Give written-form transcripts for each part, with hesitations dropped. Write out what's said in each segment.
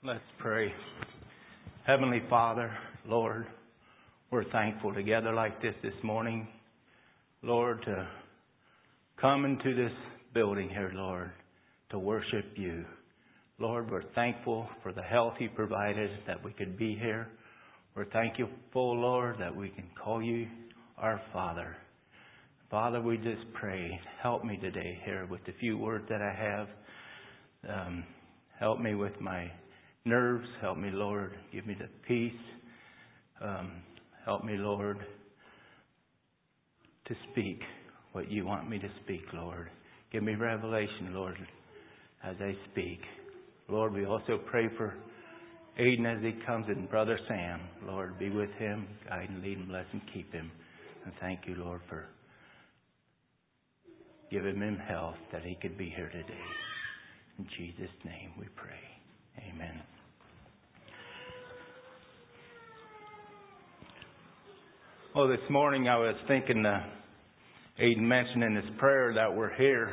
Let's pray. Heavenly Father, Lord, we're thankful together like this morning, Lord, to come into this building here, Lord, to worship you. Lord, we're thankful for the health you provided that we could be here. We're thankful, Lord, that we can call you our Father. Father, we just pray, help me today here with the few words that I have. Help me with my nerves. Help me, Lord. Give me the peace. Help me, Lord, to speak what you want me to speak, Lord. Give me revelation, Lord, as I speak. Lord, we also pray for Aiden as he comes and Brother Sam. Lord, be with him. Guide and lead him. Bless him. Keep him. And thank you, Lord, for giving him health that he could be here today. In Jesus' name we pray. Amen. Well, this morning I was thinking, Aiden mentioned in his prayer that we're here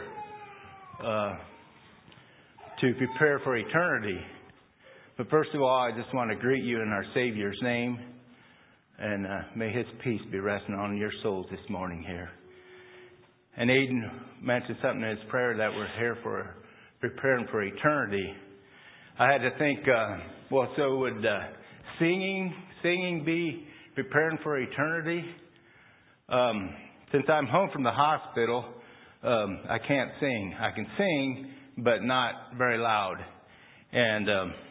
to prepare for eternity. But first of all, I just want to greet you in our Savior's name. And may His peace be resting on your souls this morning here. And Aiden mentioned something in his prayer that we're here for preparing for eternity. I had to think, so would singing be preparing for eternity? Since I'm home from the hospital, I can't sing. I can sing, but not very loud. And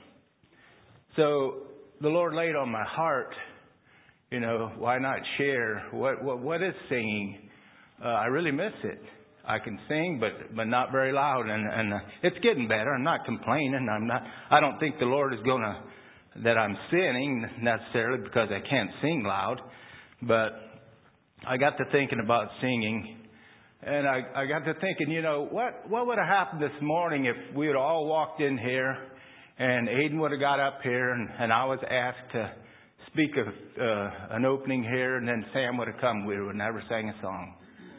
so the Lord laid on my heart, why not share what is singing? I really miss it. I can sing, but not very loud, and it's getting better. I'm not complaining. I don't think the Lord is that I'm sinning necessarily because I can't sing loud. But I got to thinking about singing, and I got to thinking, what would have happened this morning if we had all walked in here, and Aiden would have got up here, and I was asked to speak of an opening here, and then Sam would have come. We would have never sang a song.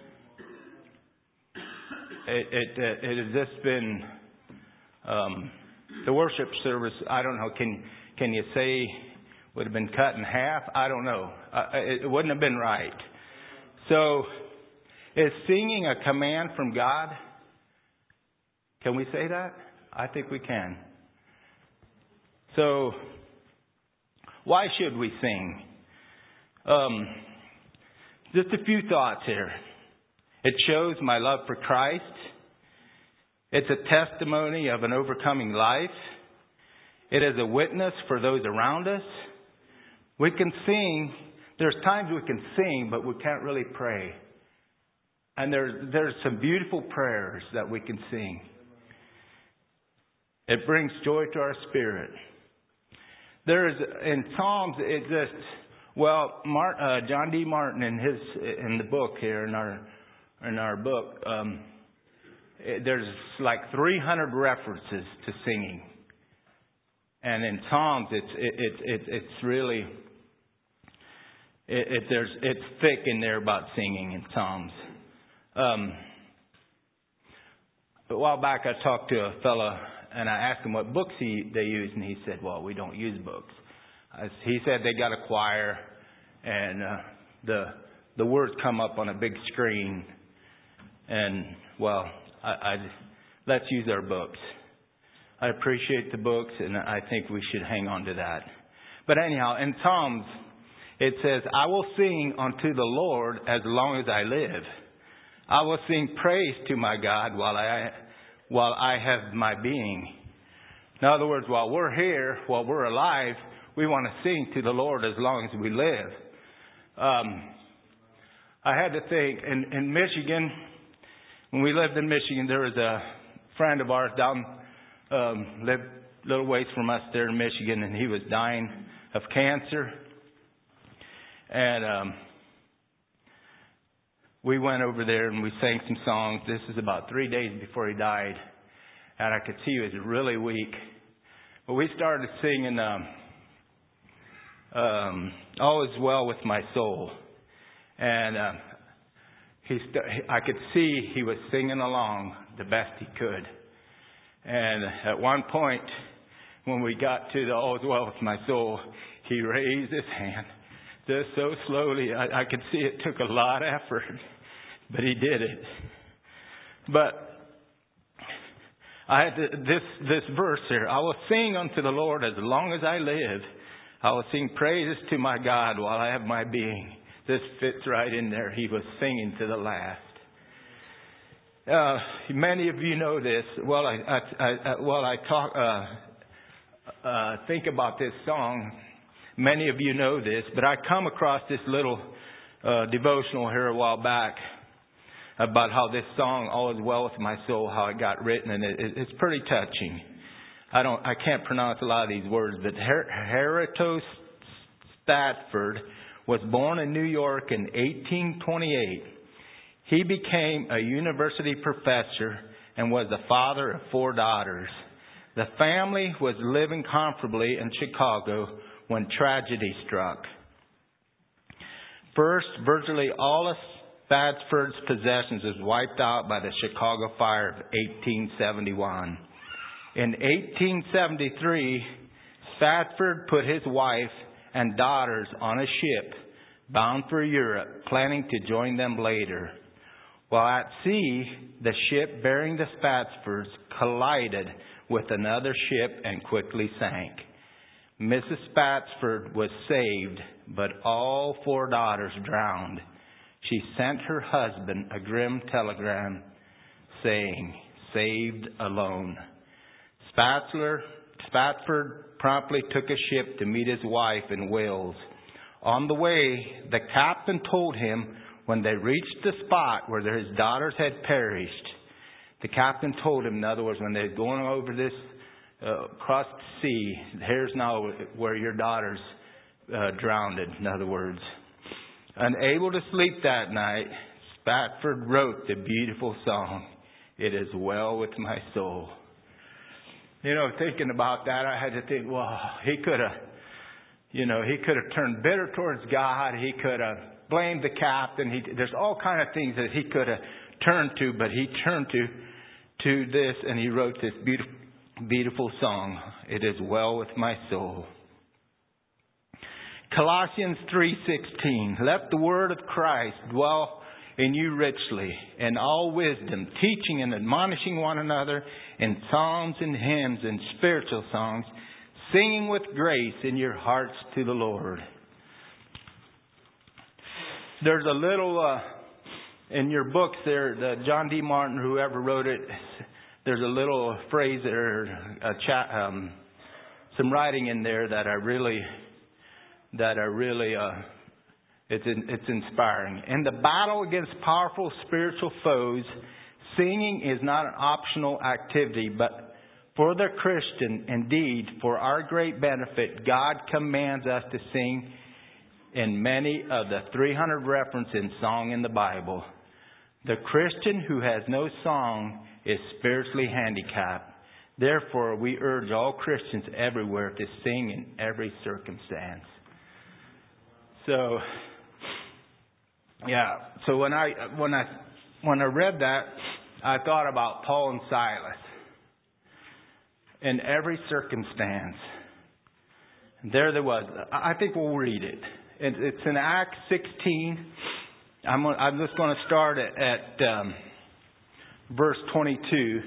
It has just been the worship service. I don't know. Can you say would have been cut in half? I don't know. It wouldn't have been right. So, is singing a command from God? Can we say that? I think we can. So, why should we sing? Just a few thoughts here. It shows my love for Christ. It's a testimony of an overcoming life. It is a witness for those around us. We can sing. There's times we can sing, but we can't really pray. And there's some beautiful prayers that we can sing. It brings joy to our spirit. There's in Psalms, John D. Martin in the book here in our book, there's like 300 references to singing, and in Psalms it's really it's thick in there about singing in Psalms. A while back I talked to a fella and I asked him what books they use, and he said, "Well, we don't use books." He said they got a choir, and the words come up on a big screen. And, let's use our books. I appreciate the books, and I think we should hang on to that. But anyhow, in Psalms, it says, "I will sing unto the Lord as long as I live. I will sing praise to my God while I have my being." In other words, while we're here, while we're alive, we want to sing to the Lord as long as we live. I had to think, in Michigan, when we lived in Michigan, there was a friend of ours lived a little ways from us there in Michigan, and he was dying of cancer. And we went over there and we sang some songs. This is about 3 days before he died, and I could see he was really weak. But we started singing "All Is Well With My Soul," and I could see he was singing along the best he could. And at one point, when we got to the all's well with my soul, he raised his hand just so slowly. I could see it took a lot of effort, but he did it. But I had this verse here. I will sing unto the Lord as long as I live. I will sing praises to my God while I have my being. This fits right in there. He was singing to the last. Many of you know this. While I think about this song, many of you know this, but I come across this little devotional here a while back about how this song, All Is Well With My Soul, how it got written, and it's pretty touching. I can't pronounce a lot of these words, but Herodotus Stafford was born in New York in 1828. He became a university professor and was the father of 4 daughters. The family was living comfortably in Chicago when tragedy struck. First, virtually all of Stafford's possessions was wiped out by the Chicago fire of 1871. In 1873, Stafford put his wife and daughters on a ship bound for Europe, planning to join them later. While at sea, the ship bearing the Staffords collided with another ship and quickly sank. Mrs. Stafford was saved, but all 4 daughters drowned. She sent her husband a grim telegram saying, "Saved alone." Stafford promptly took a ship to meet his wife in Wales. On the way, the captain told him when they reached the spot where his daughters had perished, the captain told him, in other words, when they're going over this across the sea, here's now where your daughters drowned, in other words. Unable to sleep that night, Stafford wrote the beautiful song, "It Is Well With My Soul." You know, thinking about that, I had to think, well, he could have turned bitter towards God. He could have blamed the captain. There's all kind of things that he could have turned to, but he turned to this, and he wrote this beautiful song, "It Is Well With My Soul." Colossians 3:16, "Let the word of Christ dwell in you richly, in all wisdom, teaching and admonishing one another in psalms and hymns and spiritual songs, singing with grace in your hearts to the Lord." There's a little, in your books there, the John D. Martin, whoever wrote it, there's a little phrase or some writing in there that are really it's inspiring. In the battle against powerful spiritual foes, singing is not an optional activity, but for the Christian, indeed, for our great benefit, God commands us to sing in many of the 300 references in song in the Bible. The Christian who has no song is spiritually handicapped. Therefore, we urge all Christians everywhere to sing in every circumstance. So when I read that, I thought about Paul and Silas. In every circumstance, there was. I think we'll read it. It's in Acts 16. I'm just going to start at verse 22.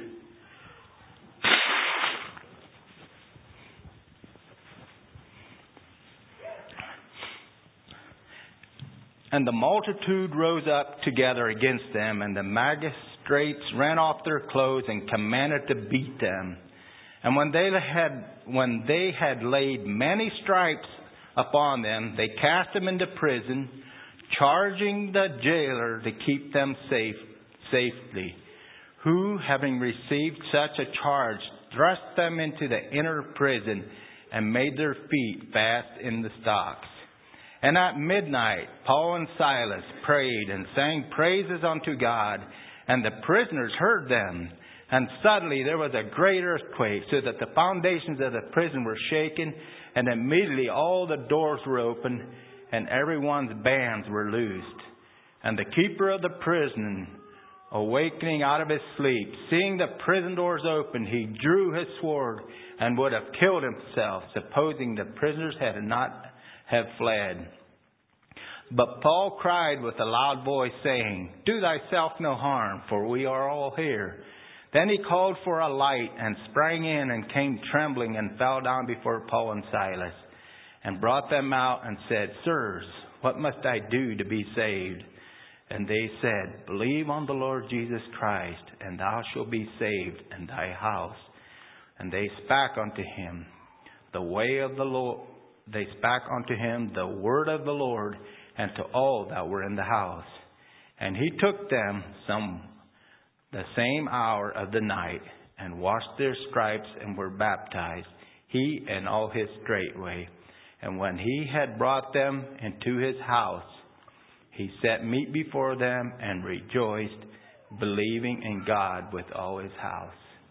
And the multitude rose up together against them, and the magistrates ran off their clothes and commanded to beat them. And when they had laid many stripes upon them, they cast them into prison, charging the jailer to keep them safely, who, having received such a charge, thrust them into the inner prison and made their feet fast in the stocks. And at midnight, Paul and Silas prayed and sang praises unto God, and the prisoners heard them. And suddenly there was a great earthquake, so that the foundations of the prison were shaken, and immediately all the doors were opened, and everyone's bands were loosed. And the keeper of the prison Awakening out of his sleep, seeing the prison doors open, he drew his sword and would have killed himself, supposing the prisoners had not have fled. But Paul cried with a loud voice, saying, "Do thyself no harm, for we are all here." Then he called for a light and sprang in and came trembling and fell down before Paul and Silas and brought them out and said, "Sirs, what must I do to be saved?" And they said, "Believe on the Lord Jesus Christ, and thou shalt be saved and thy house." And they spake unto him the way of the Lord. They spake unto him the word of the Lord, and to all that were in the house. And he took them the same hour of the night, and washed their stripes, and were baptized, he and all his straightway. And when he had brought them into his house, he set meat before them, and rejoiced, believing in God with all his house.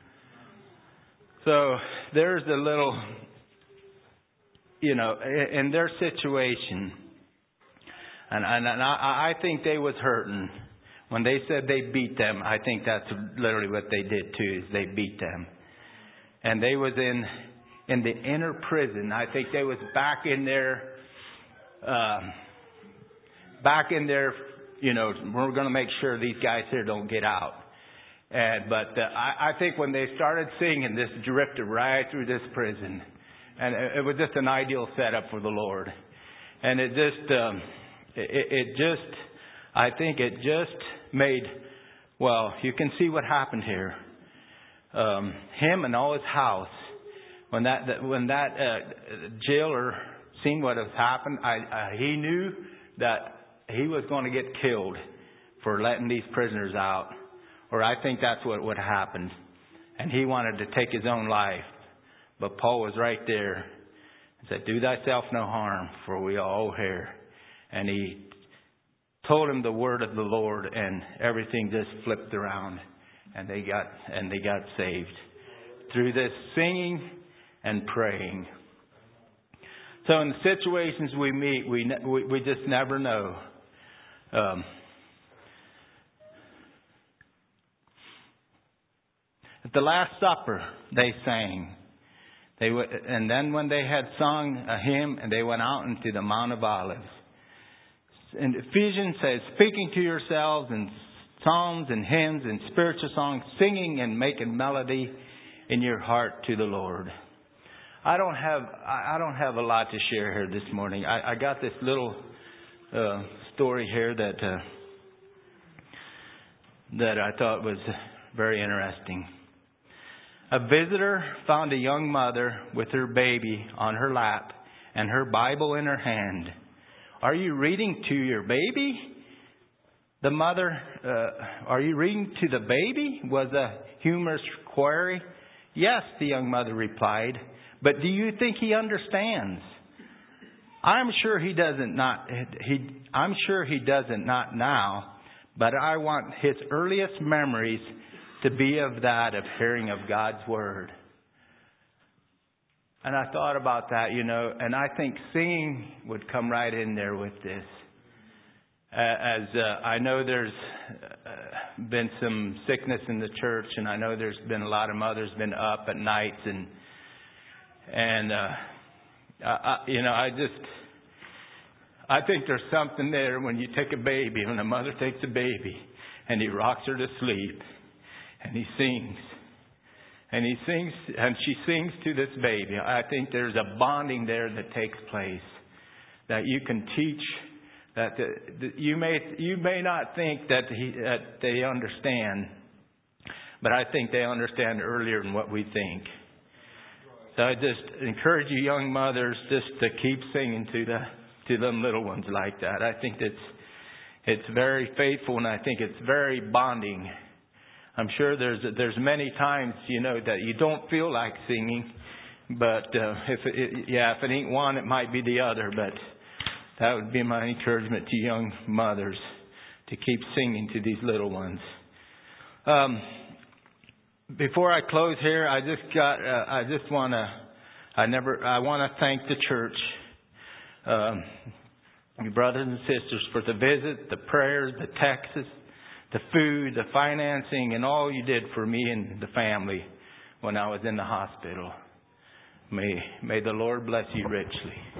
So there's a little, in their situation, and I think they was hurting. When they said they beat them, I think that's literally what they did too, is they beat them. And they was in the inner prison. I think they was back in there, we're going to make sure these guys here don't get out. But I think when they started singing, this drifted right through this prison. And it was just an ideal setup for the Lord. And it just made, you can see what happened here. Him and all his house, when that jailer seen what has happened, he knew that he was going to get killed for letting these prisoners out. Or I think that's what would happen. And he wanted to take his own life. But Paul was right there and said, "Do thyself no harm, for we are all here." And he told him the word of the Lord, and everything just flipped around, and they got saved through this singing and praying. So in the situations we meet, we just never know. At the Last Supper, they sang. And then when they had sung a hymn, and they went out into the Mount of Olives. And Ephesians says, "Speaking to yourselves in psalms and hymns and spiritual songs, singing and making melody in your heart to the Lord." I don't have a lot to share here this morning. I got this little story here that I thought was very interesting. A visitor found a young mother with her baby on her lap and her Bible in her hand. "Are you reading to your baby?" The mother, "Are you reading to the baby?" was a humorous query. "Yes," the young mother replied. "But do you think he understands?" I'm sure he doesn't not now, but I want his earliest memories to be of that of hearing of God's word. And I thought about that, and I think singing would come right in there with this. I know there's been some sickness in the church, and I know there's been a lot of mothers been up at nights, I think there's something there when you take a baby, when a mother takes a baby, and he rocks her to sleep, and he sings. And she sings to this baby. I think there's a bonding there that takes place that you can teach. That you may not think that they understand, but I think they understand earlier than what we think. So I just encourage you, young mothers, just to keep singing to them little ones like that. I think it's very faithful, and I think it's very bonding. I'm sure there's many times, that you don't feel like singing, but if it ain't one, it might be the other. But that would be my encouragement to young mothers, to keep singing to these little ones. Before I close here, I want to thank the church, your brothers and sisters, for the visit, the prayers, the texts, the food, the financing, and all you did for me and the family when I was in the hospital. May the Lord bless you richly.